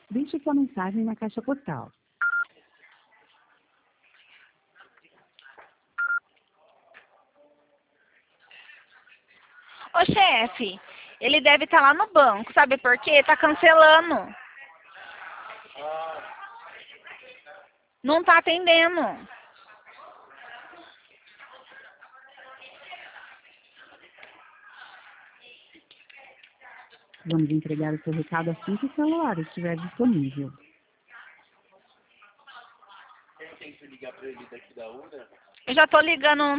Deixe sua mensagem na caixa postal. Ô, chefe, ele deve estar lá no banco, sabe por quê? Tá cancelando. Não tá atendendo. Vamos entregar o seu recado assim que o celular estiver disponível. Eu já tô ligando